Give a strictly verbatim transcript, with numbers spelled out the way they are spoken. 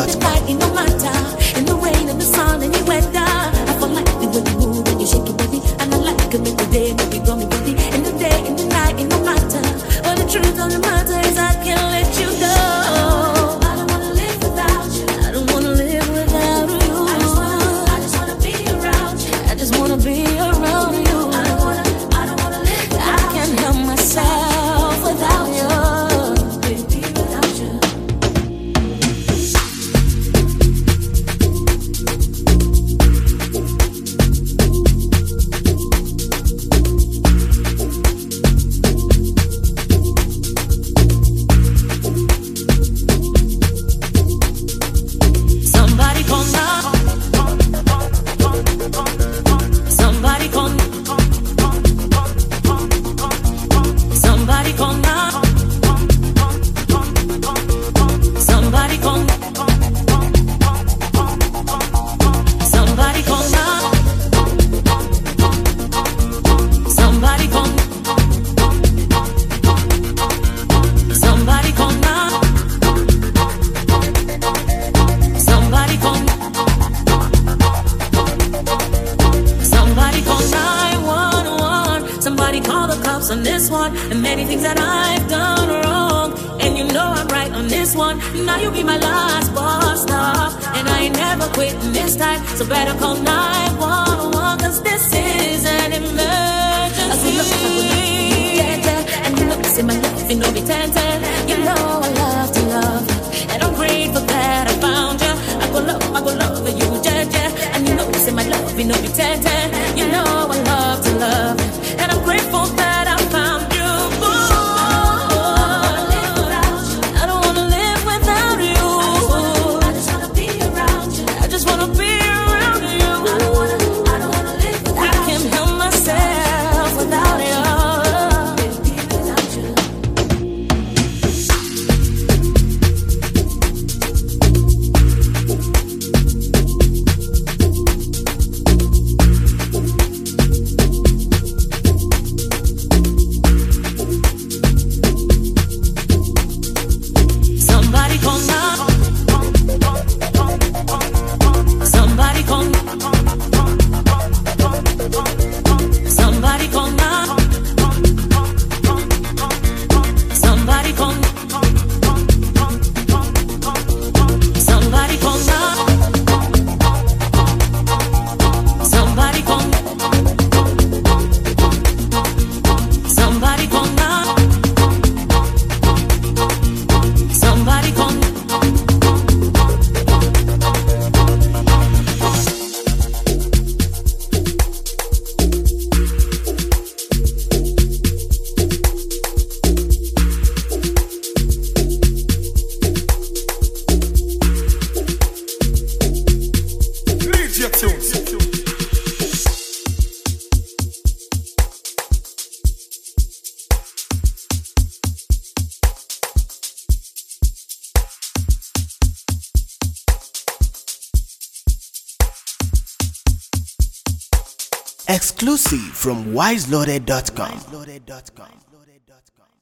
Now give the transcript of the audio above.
dot com. In the matter, in the rain, in the sun, any weather. I feel like the way you move and you shake your body, and I like it the day that you got me ready. In the day, in the night, in the matter. But the truth of the matter is I can't let you go. I don't wanna live without you. I don't wanna live without you. I just wanna, I just wanna be around you. I just wanna be around you. I don't wanna, I don't wanna live without you. I can't help myself without you. Baby, without you. Somebody call now. Somebody call. Somebody call now. Somebody call. Somebody call now. Somebody call. Somebody call now. Somebody call. Somebody call nine one one. Somebody call the cops on this one. And many things that I've done wrong. And you know I'm right on this one. Now you be my last boss stop. And I ain't never quitting this time. So better call nine one one. Cause this is an emergency. And you look, see my life, you know me tempted. You know I love to love you. And I'm grateful that I found you. I go love, I go love you, yeah, yeah. And you know, say my love, you know, be tempted. You know, I love to love you. And I'm grateful that I found you. I don't wanna live without you. I just wanna be around you. I just wanna be around you. I don't wanna, I don't wanna live without you. I can't help myself without you. Baby, without you. Somebody call now. Somebody call. Somebody call now. Somebody call. Somebody call now. Somebody call. Somebody call now. Somebody call. Leave your tunes. Exclusive from wise loaded dot com.